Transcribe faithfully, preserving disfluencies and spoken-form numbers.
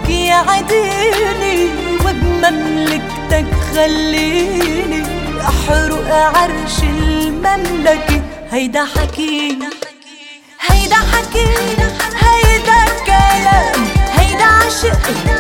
يعديني وبمملكتك خليني احرق عرش المملكة. هيدا حكي هيدا حكي هيدا كلام هيدا عشق